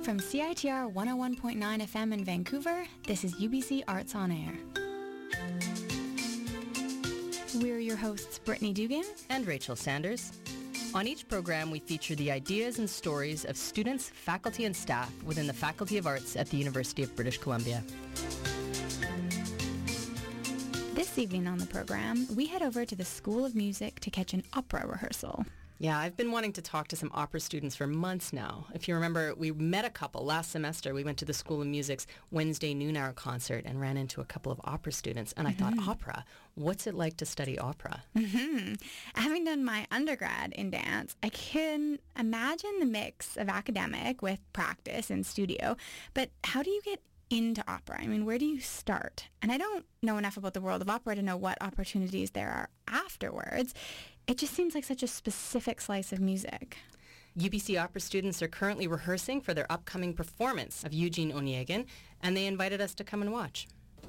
From CITR 101.9 FM in Vancouver, this is UBC Arts on Air. We're your hosts, Brittany Dugan and Rachel Sanders. On each program, we feature the ideas and stories of students, faculty, and staff within the Faculty of Arts at the University of British Columbia. This evening on the program, we head over to the School of Music to catch an opera rehearsal. Yeah, I've been wanting to talk to some opera students for months now. If you remember, we met a couple last semester. We went to the School of Music's Wednesday noon hour concert and ran into a couple of opera students. And I thought, opera, what's it like to study opera? Having done my undergrad in dance, I can imagine the mix of academic with practice and studio. But how do you get into opera? I mean, where do you start? And I don't know enough about the world of opera to know what opportunities there are afterwards. It just seems like such a specific slice of music. UBC opera students are currently rehearsing for their upcoming performance of Eugene Onegin, and they invited us to come and watch.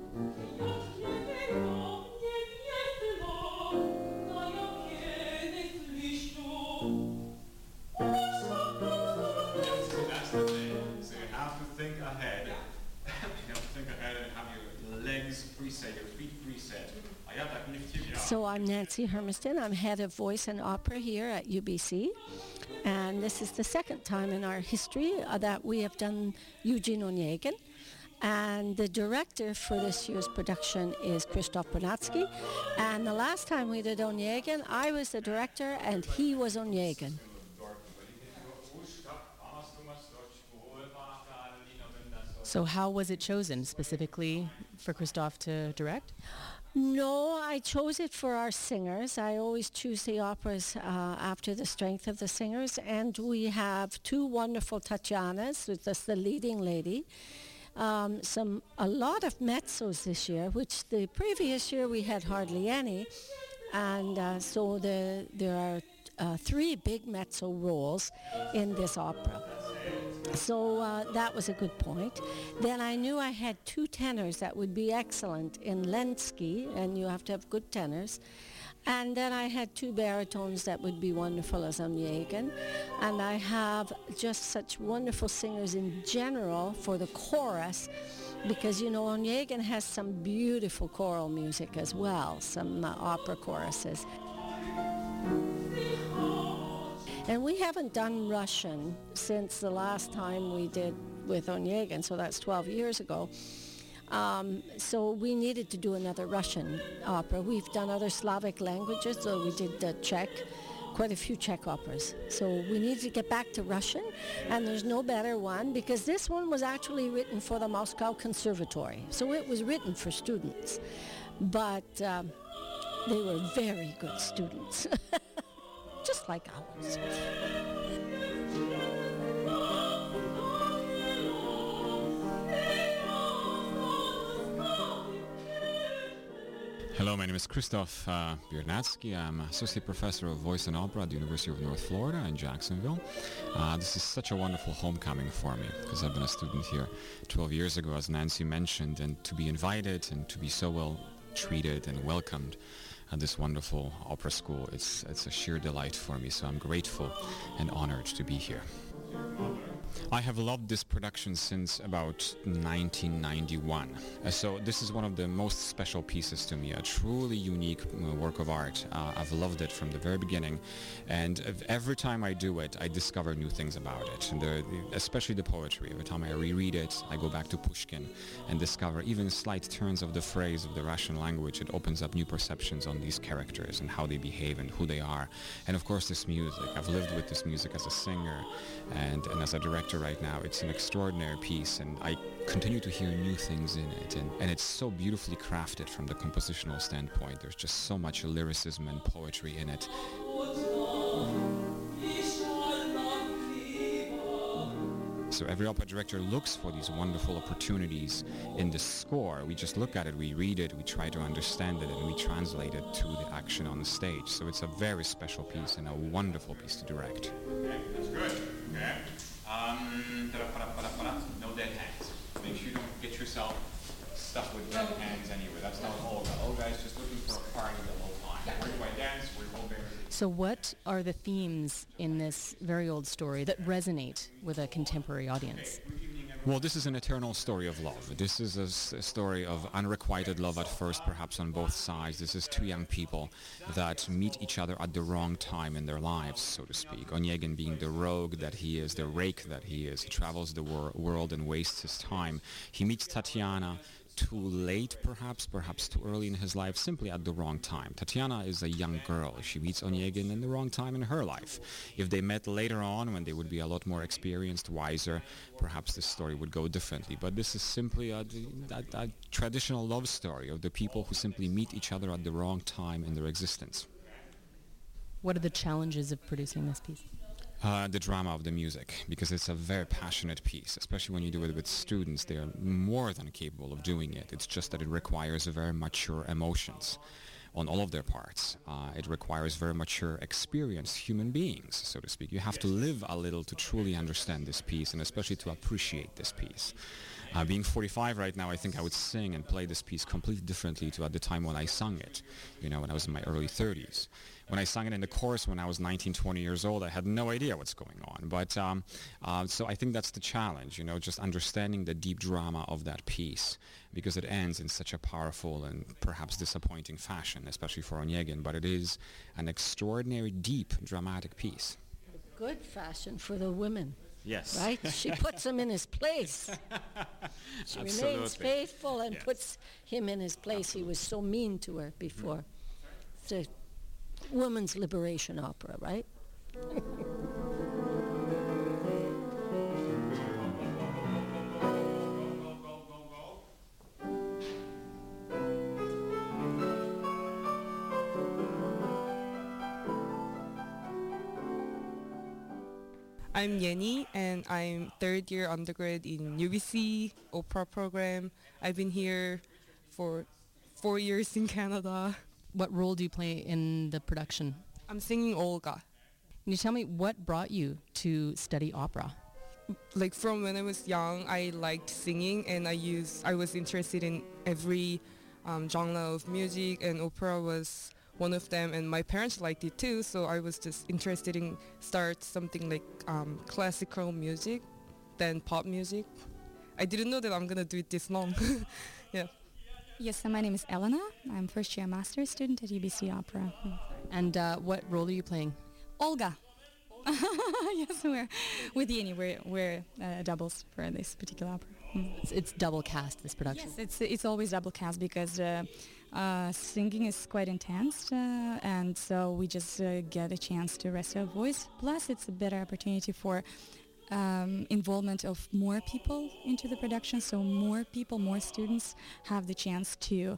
That's the thing. So you have to think ahead. You have to think ahead and have your legs preset, your feet preset. So I'm Nancy Hermiston. I'm head of voice and opera here at UBC. And this is the second time in our history that we have done Eugene Onegin. And the director for this year's production is Krzysztof Bernatsky. And the last time we did Onegin, I was the director and he was Onegin. So how was it chosen specifically for Krzysztof to direct? No, I chose it for our singers. I always choose the operas after the strength of the singers. And we have two wonderful Tatjanas, that's the leading lady. A lot of mezzos this year, which the previous year we had hardly any. And so there are three big mezzo roles in this opera. So that was a good point. Then I knew I had two tenors that would be excellent in Lenski, and you have to have good tenors. And then I had two baritones that would be wonderful as Onegin. And I have just such wonderful singers in general for the chorus, because, you know, Onegin has some beautiful choral music as well, some opera choruses. And we haven't done Russian since the last time we did with Onegin, so that's 12 years ago. So we needed to do another Russian opera. We've done other Slavic languages, so we did Czech, quite a few Czech operas. So we need to get back to Russian, and there's no better one, because this one was actually written for the Moscow Conservatory. So it was written for students, but they were very good students. Just like ours. Hello, my name is Krzysztof Bernatsky. I'm Associate Professor of Voice and Opera at the University of North Florida in Jacksonville. This is such a wonderful homecoming for me, because I've been a student here 12 years ago, as Nancy mentioned, and to be invited and to be so well treated and welcomed at this wonderful opera school, it's a sheer delight for me, so I'm grateful and honored to be here. I have loved this production since about 1991. So this is one of the most special pieces to me, a truly unique work of art. I've loved it from the very beginning, and every time I do it, I discover new things about it, especially the poetry. Every time I reread it, I go back to Pushkin and discover even slight turns of the phrase of the Russian language. It opens up new perceptions on these characters and how they behave and who they are. And of course this music. I've lived with this music as a singer and as a director right now. It's an extraordinary piece, and I continue to hear new things in it, and it's so beautifully crafted from the compositional standpoint. There's just so much lyricism and poetry in it. So every opera director looks for these wonderful opportunities in the score. We just look at it, we read it, we try to understand it, and we translate it to the action on the stage. So it's a very special piece and a wonderful piece to direct. Okay, that's good. Okay. No dead hands. Make sure you don't get yourself stuck with dead hands anywhere. That's not Olga. Olga is just looking for a party the whole time. So what are the themes in this very old story that resonate with a contemporary audience? Well, this is an eternal story of love. This is a story of unrequited love at first, perhaps on both sides. This is two young people that meet each other at the wrong time in their lives, so to speak. Onegin being the rogue that he is, the rake that he is. He travels the world and wastes his time. He meets Tatiana too late, perhaps too early in his life, simply at the wrong time. Tatiana is a young girl. She meets Onegin in the wrong time in her life. If they met later on, when they would be a lot more experienced, wiser, perhaps this story would go differently. But this is simply a traditional love story of the people who simply meet each other at the wrong time in their existence. What are the challenges of producing this piece? The drama of the music, because it's a very passionate piece, especially when you do it with students. They are more than capable of doing it. It's just that it requires very mature emotions on all of their parts. It requires very mature, experienced human beings, so to speak. You have to live a little to truly understand this piece, and especially to appreciate this piece. Being 45 right now, I think I would sing and play this piece completely differently to at the time when I sung it, when I was in my early 30s. When I sang it in the chorus when I was 19, 20 years old, I had no idea what's going on. But so I think that's the challenge, just understanding the deep drama of that piece, because it ends in such a powerful and perhaps disappointing fashion, especially for Onegin. But it is an extraordinary, deep, dramatic piece. Good fashion for the women. Yes. Right? She puts him in his place. She remains faithful and puts him in his place. Absolutely. He was so mean to her before. It's a woman's liberation opera, right? I'm Yenny, and I'm third year undergrad in UBC opera program. I've been here for 4 years in Canada. What role do you play in the production? I'm singing Olga. Can you tell me what brought you to study opera? Like from when I was young, I liked singing, and I was interested in every genre of music, and opera was one of them, and my parents liked it too, so I was just interested in start something like classical music, then pop music. I didn't know that I'm gonna do it this long. Yeah. Yes, so my name is Elena. I'm first year master's student at UBC Opera. And what role are you playing? Olga. Yes, with Yenny. We're doubles for this particular opera. It's double cast, this production. Yes, it's always double cast because singing is quite intense, and so we just get a chance to rest our voice. Plus, it's a better opportunity for involvement of more people into the production, so more people, more students have the chance to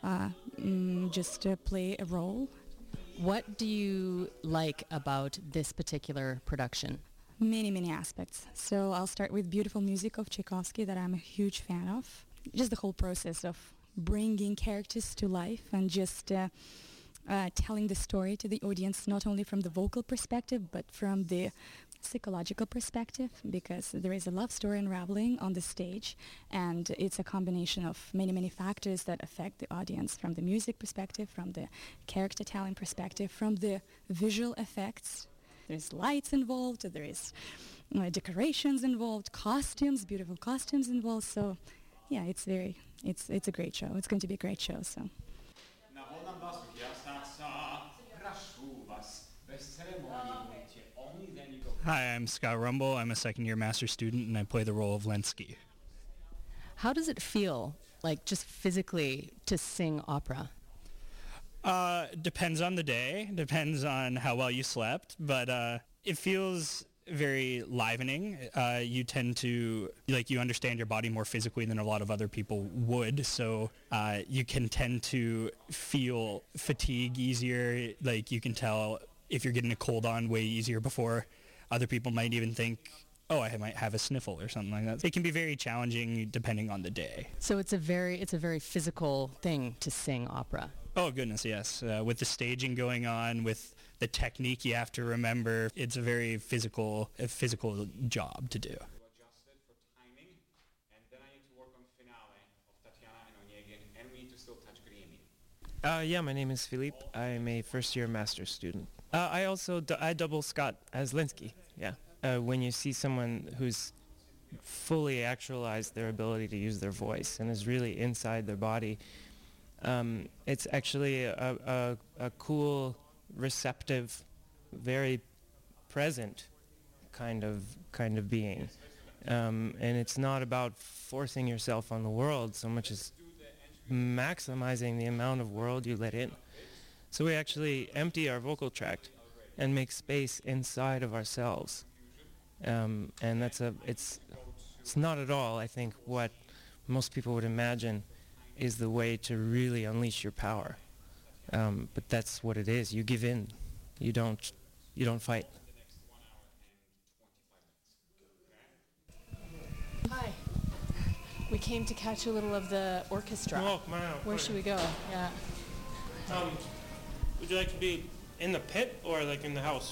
just play a role. What do you like about this particular production? Many aspects. So I'll start with beautiful music of Tchaikovsky that I'm a huge fan of. Just the whole process of bringing characters to life and just telling the story to the audience, not only from the vocal perspective, but from the psychological perspective, because there is a love story unraveling on the stage, and it's a combination of many factors that affect the audience, from the music perspective, from the character telling perspective, from the visual effects. There's lights involved, there is decorations involved, costumes, beautiful costumes involved. So yeah, it's a great show. It's going to be a great show. So. Hi, I'm Scott Rumble. I'm a second-year master's student, and I play the role of Lenski. How does it feel, like just physically, to sing opera? Depends on the day, depends on how well you slept, but it feels very livening. You tend to, you understand your body more physically than a lot of other people would, so you can tend to feel fatigue easier. You can tell if you're getting a cold on way easier before other people might even think, oh, I might have a sniffle or something like that. It can be very challenging depending on the day. So it's a very physical thing to sing opera. Oh, goodness, yes. With the staging going on, with the technique you have to remember, it's a very physical job to do. Adjusted for timing, and then I need to work on finale of Tatiana and Onegin, and we need to still touch Griemi. Yeah, my name is Philippe. I'm a first-year master's student. I double Scott as Linsky. Yeah. When you see someone who's fully actualized their ability to use their voice and is really inside their body, it's actually a cool, receptive, very present kind of being. And it's not about forcing yourself on the world so much as maximizing the amount of world you let in. So we actually empty our vocal tract and make space inside of ourselves. And it's not at all, I think, what most people would imagine is the way to really unleash your power. But that's what it is. You give in. You don't fight. Hi. We came to catch a little of the orchestra. Oh, wow. Where should we go? Yeah. Would you like to be in the pit or like in the house?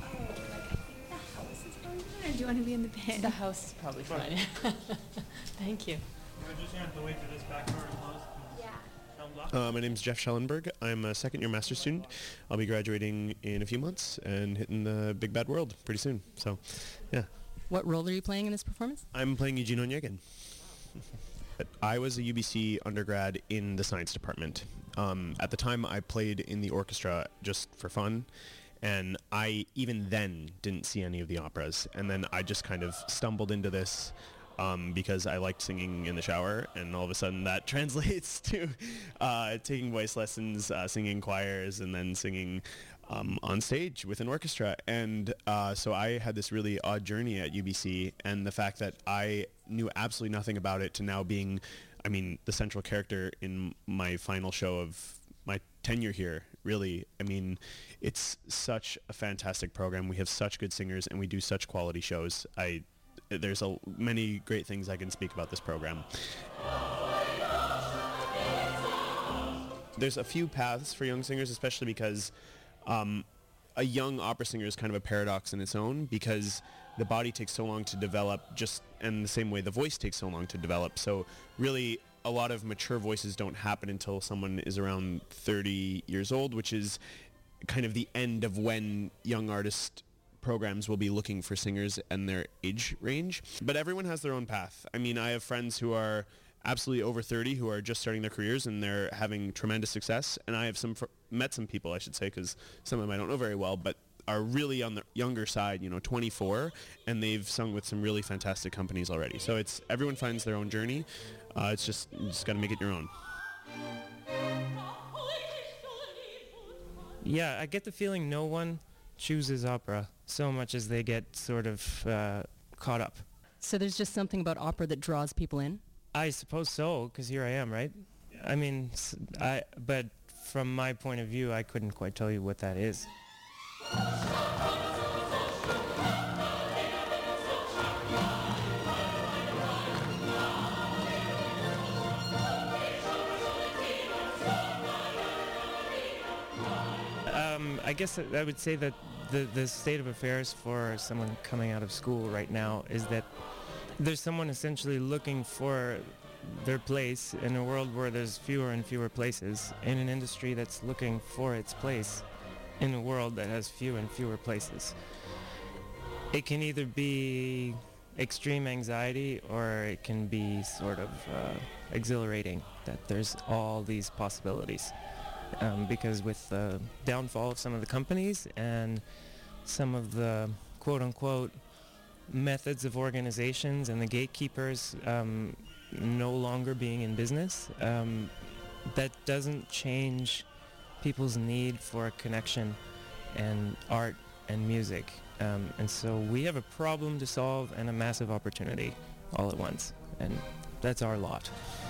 Or do you want to be in the pit? The house is probably fine. Thank you. We're just going to have to wait for this back door to close. My name's Jeff Schellenberg. I'm a second-year master's student. I'll be graduating in a few months and hitting the big bad world pretty soon. So, yeah. What role are you playing in this performance? I'm playing Eugene Onegin. I was a UBC undergrad in the science department. At the time, I played in the orchestra just for fun, and I even then didn't see any of the operas. And then I just kind of stumbled into this because I liked singing in the shower, and all of a sudden that translates to taking voice lessons, singing choirs, and then singing on stage with an orchestra. And so I had this really odd journey at UBC, and the fact that I knew absolutely nothing about it to now being, the central character in my final show of my tenure here, really, it's such a fantastic program. We have such good singers, and we do such quality shows. There's many great things I can speak about this program. There's a few paths for young singers, especially because a young opera singer is kind of a paradox in its own, because the body takes so long to develop, and the same way the voice takes so long to develop. So really, a lot of mature voices don't happen until someone is around 30 years old, which is kind of the end of when young artist programs will be looking for singers and their age range. But everyone has their own path. I have friends who are absolutely over 30 who are just starting their careers and they're having tremendous success. And I have met some people, I should say, because some of them I don't know very well, but are really on the younger side, 24, and they've sung with some really fantastic companies already. So everyone finds their own journey. You just got to make it your own. Yeah, I get the feeling no one chooses opera so much as they get sort of caught up. So there's just something about opera that draws people in? I suppose so, because here I am, right? But from my point of view, I couldn't quite tell you what that is. I guess I would say that the state of affairs for someone coming out of school right now is that there's someone essentially looking for their place in a world where there's fewer and fewer places, in an industry that's looking for its place in a world that has fewer and fewer places. It can either be extreme anxiety or it can be sort of exhilarating that there's all these possibilities. Because with the downfall of some of the companies and some of the quote-unquote methods of organizations and the gatekeepers no longer being in business, that doesn't change people's need for a connection and art and music. And so we have a problem to solve and a massive opportunity all at once. And that's our lot.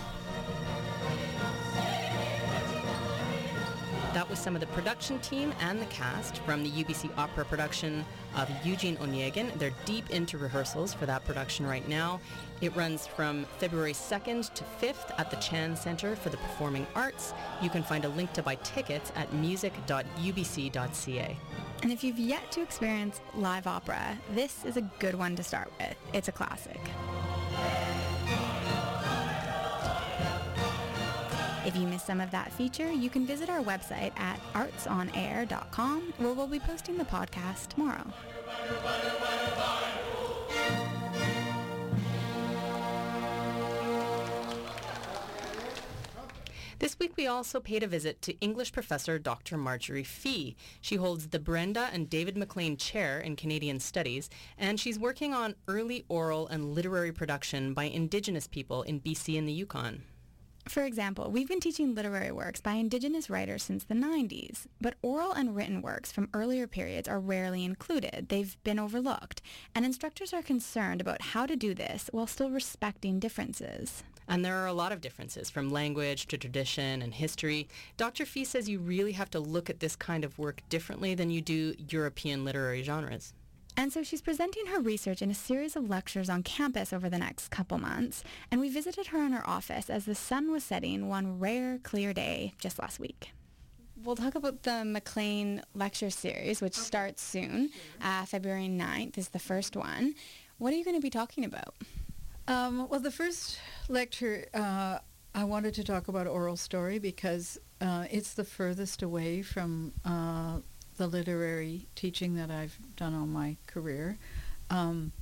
That was some of the production team and the cast from the UBC Opera production of Eugene Onegin. They're deep into rehearsals for that production right now. It runs from February 2nd to 5th at the Chan Center for the Performing Arts. You can find a link to buy tickets at music.ubc.ca. And if you've yet to experience live opera, this is a good one to start with. It's a classic. If you missed some of that feature, you can visit our website at artsonair.com, where we'll be posting the podcast tomorrow. This week we also paid a visit to English professor Dr. Marjorie Fee. She holds the Brenda and David McLean Chair in Canadian Studies, and she's working on early oral and literary production by Indigenous people in BC and the Yukon. For example, we've been teaching literary works by Indigenous writers since the 90s, but oral and written works from earlier periods are rarely included. They've been overlooked, and instructors are concerned about how to do this while still respecting differences. And there are a lot of differences from language to tradition and history. Dr. Fee says you really have to look at this kind of work differently than you do European literary genres. And so she's presenting her research in a series of lectures on campus over the next couple months, and we visited her in her office as the sun was setting one rare, clear day just last week. We'll talk about the McLean lecture series, which starts soon. February 9th is the first one. What are you going to be talking about? Well, the first lecture, I wanted to talk about oral story because it's the furthest away from the literary teaching that I've done all my career. And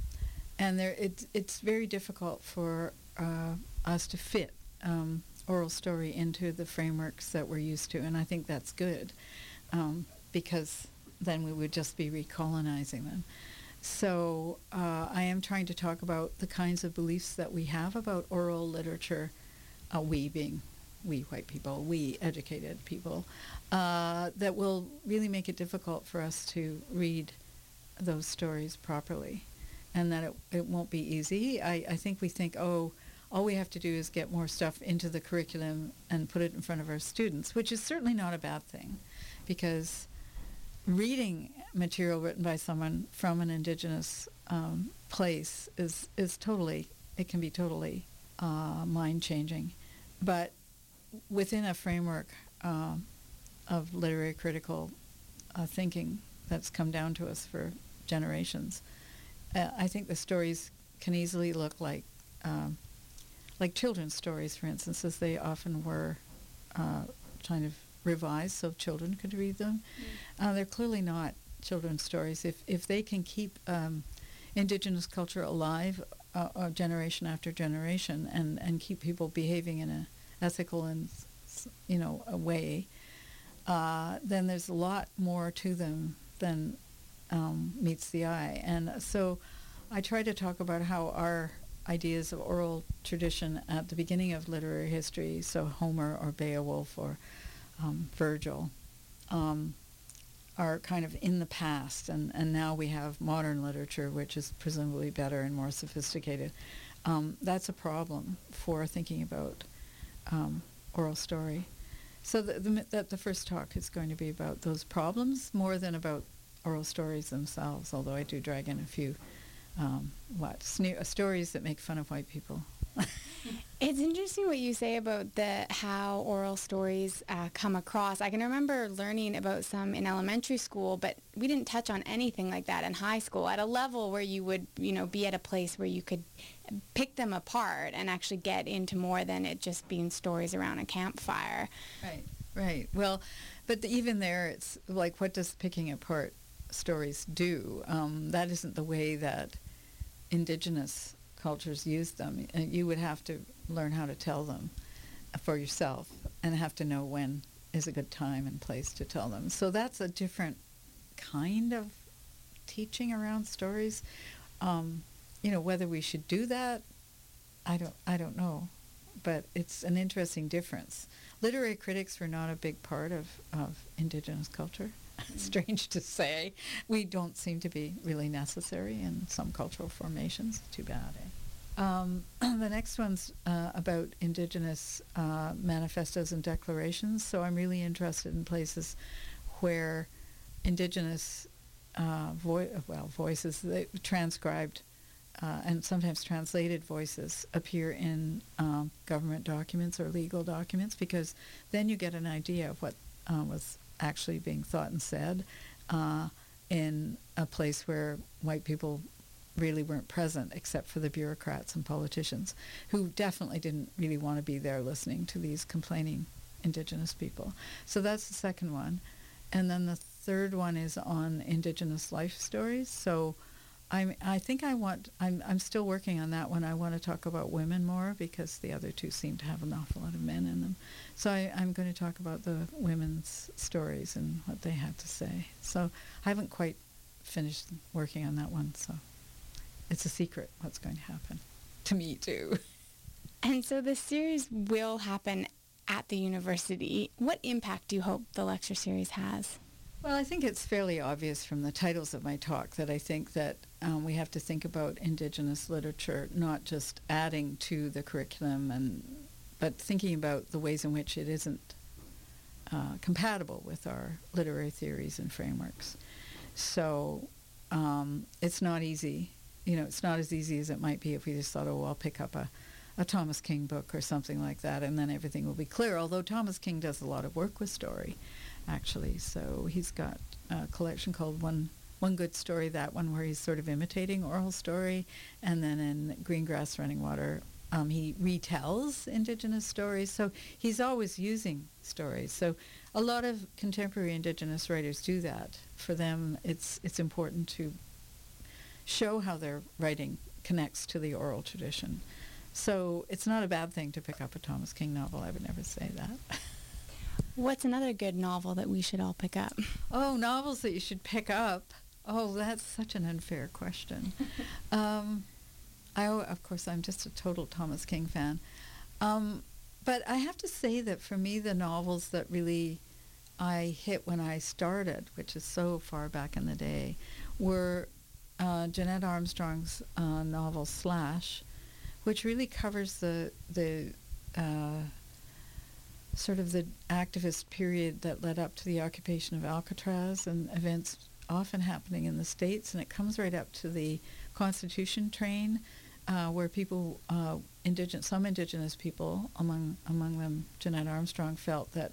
it's very difficult for us to fit oral story into the frameworks that we're used to, and I think that's good because then we would just be recolonizing them. So I am trying to talk about the kinds of beliefs that we have about oral literature, we being we white people, we educated people, that will really make it difficult for us to read those stories properly, and that it won't be easy. I think we think, oh, all we have to do is get more stuff into the curriculum and put it in front of our students, which is certainly not a bad thing, because reading material written by someone from an Indigenous place is totally, it can be totally mind-changing. But within a framework of literary critical thinking that's come down to us for generations, I think the stories can easily look like children's stories, for instance, as they often were kind of revised so children could read them. They're clearly not children's stories. If they can keep Indigenous culture alive generation after generation and keep people behaving in a ethical and a way, then there's a lot more to them than meets the eye. And so I try to talk about how our ideas of oral tradition at the beginning of literary history, so Homer or Beowulf or Virgil, are kind of in the past, and now we have modern literature, which is presumably better and more sophisticated. That's a problem for thinking about oral story. So the first talk is going to be about those problems more than about oral stories themselves, although I do drag in a few stories that make fun of white people. It's interesting what you say about how oral stories come across. I can remember learning about some in elementary school, but we didn't touch on anything like that in high school at a level where you would, be at a place where you could pick them apart and actually get into more than it just being stories around a campfire. Right. Well, but even there, it's like, what does picking apart stories do? That isn't the way that Indigenous cultures use them. You would have to learn how to tell them for yourself and have to know when is a good time and place to tell them. So that's a different kind of teaching around stories. Whether we should do that, I don't know, but it's an interesting difference. Literary critics were not a big part of Indigenous culture. Strange to say. We don't seem to be really necessary in some cultural formations. Too bad, The next one's about Indigenous manifestos and declarations. So I'm really interested in places where Indigenous voices, transcribed and sometimes translated voices, appear in government documents or legal documents, because then you get an idea of what was actually being thought and said in a place where white people really weren't present except for the bureaucrats and politicians who definitely didn't really want to be there listening to these complaining Indigenous people. So that's the second one. And then the third one is on Indigenous life stories. So I'm still working on that one. I want to talk about women more because the other two seem to have an awful lot of men in them. So I'm going to talk about the women's stories and what they had to say. So I haven't quite finished working on that one, so it's a secret what's going to happen to me too. And so this series will happen at the university. What impact do you hope the lecture series has? Well, I think it's fairly obvious from the titles of my talk that I think that we have to think about Indigenous literature not just adding to the curriculum, but thinking about the ways in which it isn't compatible with our literary theories and frameworks. So it's not easy. It's not as easy as it might be if we just thought, oh, I'll pick up a Thomas King book or something like that, and then everything will be clear. Although Thomas King does a lot of work with story, actually. So he's got a collection called One Good Story, that one where he's sort of imitating oral story, and then in Greengrass Running Water, he retells Indigenous stories. So he's always using stories. So a lot of contemporary Indigenous writers do that. For them, it's important to show how their writing connects to the oral tradition. So it's not a bad thing to pick up a Thomas King novel. I would never say that. What's another good novel that we should all pick up? Oh, novels that you should pick up. Oh, that's such an unfair question. Of course, I'm just a total Thomas King fan. But I have to say that for me, the novels that really I hit when I started, which is so far back in the day, were Jeanette Armstrong's novel Slash, which really covers the sort of the activist period that led up to the occupation of Alcatraz and events often happening in the States, and it comes right up to the Constitution train, where people, some Indigenous people, among them Jeanette Armstrong, felt that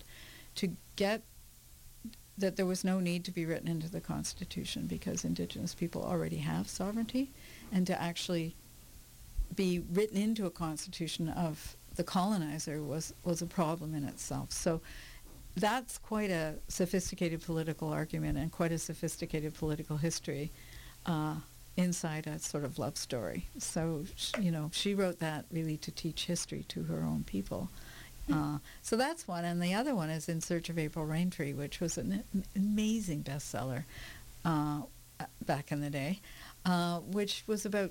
that there was no need to be written into the Constitution because Indigenous people already have sovereignty, and to actually be written into a constitution of the colonizer was a problem in itself. So that's quite a sophisticated political argument and quite a sophisticated political history inside a sort of love story. So, she wrote that really to teach history to her own people. So that's one. And the other one is In Search of April Raintree, which was an amazing bestseller back in the day, which was about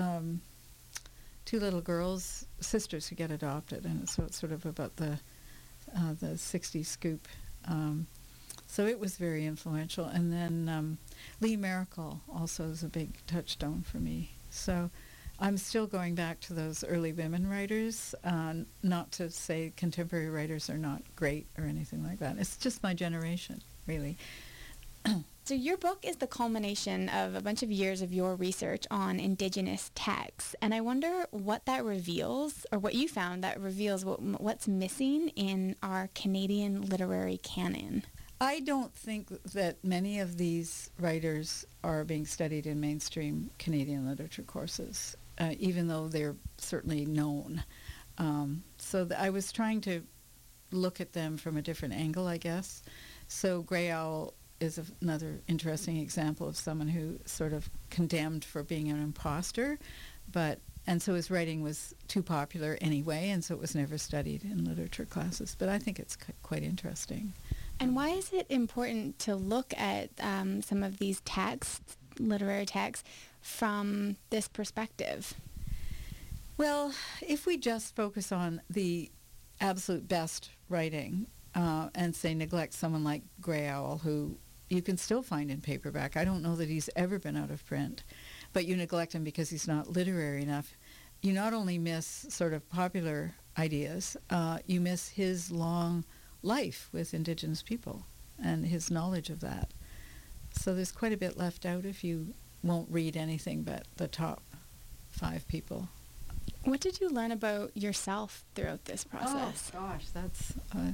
two little girls, sisters who get adopted, and so it's sort of about the 60s scoop. So it was very influential. And then Lee Maracle also is a big touchstone for me. So I'm still going back to those early women writers, not to say contemporary writers are not great or anything like that. It's just my generation, really. So your book is the culmination of a bunch of years of your research on Indigenous texts, and I wonder what that reveals, or what you found that reveals what's missing in our Canadian literary canon. I don't think that many of these writers are being studied in mainstream Canadian literature courses, even though they're certainly known. I was trying to look at them from a different angle, I guess. So Grey Owl is another interesting example of someone who sort of condemned for being an imposter, and so his writing was too popular anyway, and so it was never studied in literature classes. But I think it's quite interesting. And why is it important to look at some of these texts, literary texts, from this perspective? Well, if we just focus on the absolute best writing and say neglect someone like Grey Owl, who you can still find in paperback. I don't know that he's ever been out of print, but you neglect him because he's not literary enough. You not only miss sort of popular ideas, you miss his long life with Indigenous people and his knowledge of that. So there's quite a bit left out if you won't read anything but the top 5 people. What did you learn about yourself throughout this process? Oh, gosh, that's...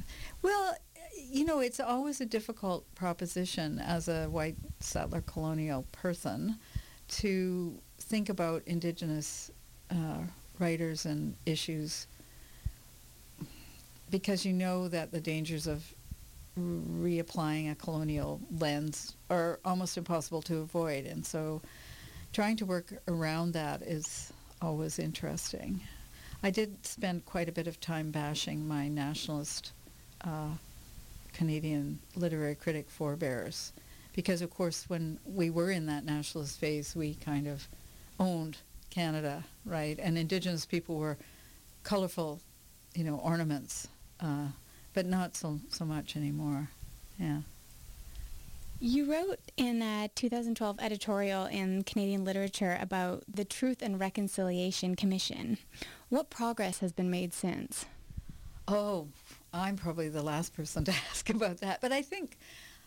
it's always a difficult proposition as a white settler colonial person to think about Indigenous writers and issues, because you know that the dangers of reapplying a colonial lens are almost impossible to avoid. And so trying to work around that is always interesting. I did spend quite a bit of time bashing my nationalist Canadian literary critic forebears, because of course when we were in that nationalist phase, we kind of owned Canada, right? And Indigenous people were colorful, ornaments, but not so much anymore. Yeah. You wrote in a 2012 editorial in Canadian Literature about the Truth and Reconciliation Commission. What progress has been made since? Oh, I'm probably the last person to ask about that. But I think,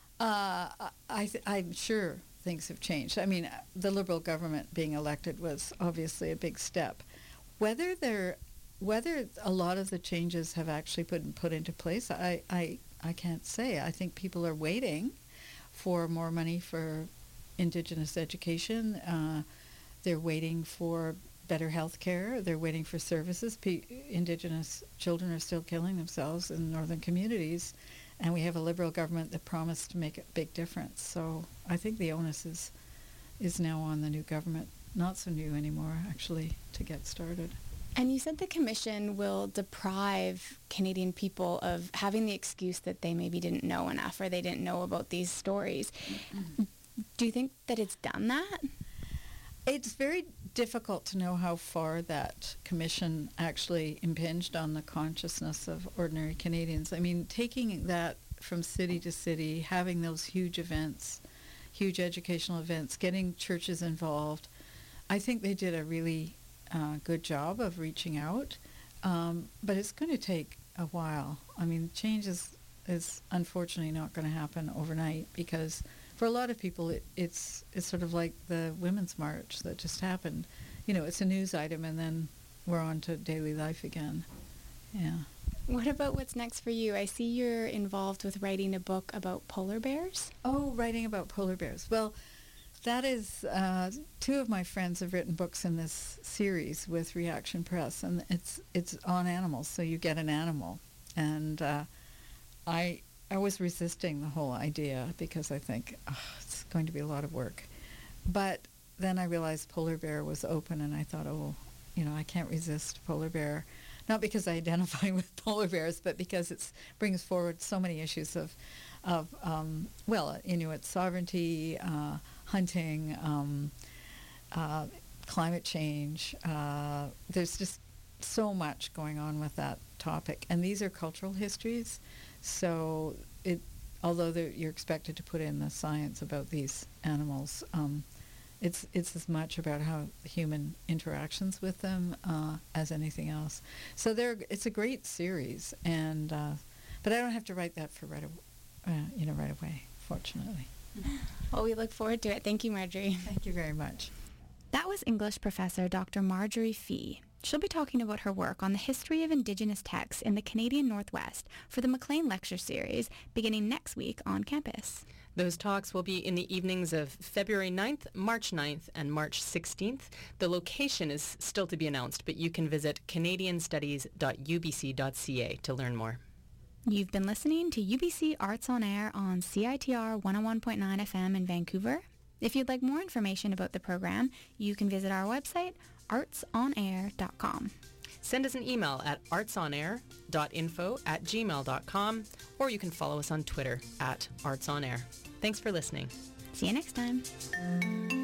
I'm sure things have changed. I mean, the Liberal government being elected was obviously a big step. Whether a lot of the changes have actually been put into place, I can't say. I think people are waiting for more money for Indigenous education. They're waiting for better health care. They're waiting for services. Indigenous children are still killing themselves in northern communities, and we have a Liberal government that promised to make a big difference. So I think the onus is now on the new government, not so new anymore, actually, to get started. And you said the commission will deprive Canadian people of having the excuse that they maybe didn't know enough or they didn't know about these stories. Do you think that it's done that? It's very difficult to know how far that commission actually impinged on the consciousness of ordinary Canadians. I mean, taking that from city to city, having those huge events, huge educational events, getting churches involved, I think they did a really good job of reaching out, but it's going to take a while. I mean, change is unfortunately not going to happen overnight, because for a lot of people it's sort of like the Women's March that just happened. It's a news item and then we're on to daily life again. Yeah. What about what's next for you? I see you're involved with writing a book about polar bears. Oh, writing about polar bears. Well, that is, two of my friends have written books in this series with Reaction Press, and it's on animals, so you get an animal. And I was resisting the whole idea because I think, it's going to be a lot of work. But then I realized polar bear was open, and I thought, I can't resist polar bear. Not because I identify with polar bears, but because it brings forward so many issues of Inuit sovereignty, hunting, climate change. There's just so much going on with that topic. And these are cultural histories, so although you're expected to put in the science about these animals, it's as much about how human interactions with them as anything else. So it's a great series, and but I don't have to write that for right away, fortunately. Well, we look forward to it. Thank you, Marjorie. Thank you very much. That was English professor Dr. Marjorie Fee. She'll be talking about her work on the history of Indigenous texts in the Canadian Northwest for the Maclean Lecture Series beginning next week on campus. Those talks will be in the evenings of February 9th, March 9th, and March 16th. The location is still to be announced, but you can visit canadianstudies.ubc.ca to learn more. You've been listening to UBC Arts on Air on CITR 101.9 FM in Vancouver. If you'd like more information about the program, you can visit our website, artsonair.com. Send us an email at artsonair.info@gmail.com, or you can follow us on Twitter @artsonair. Thanks for listening. See you next time.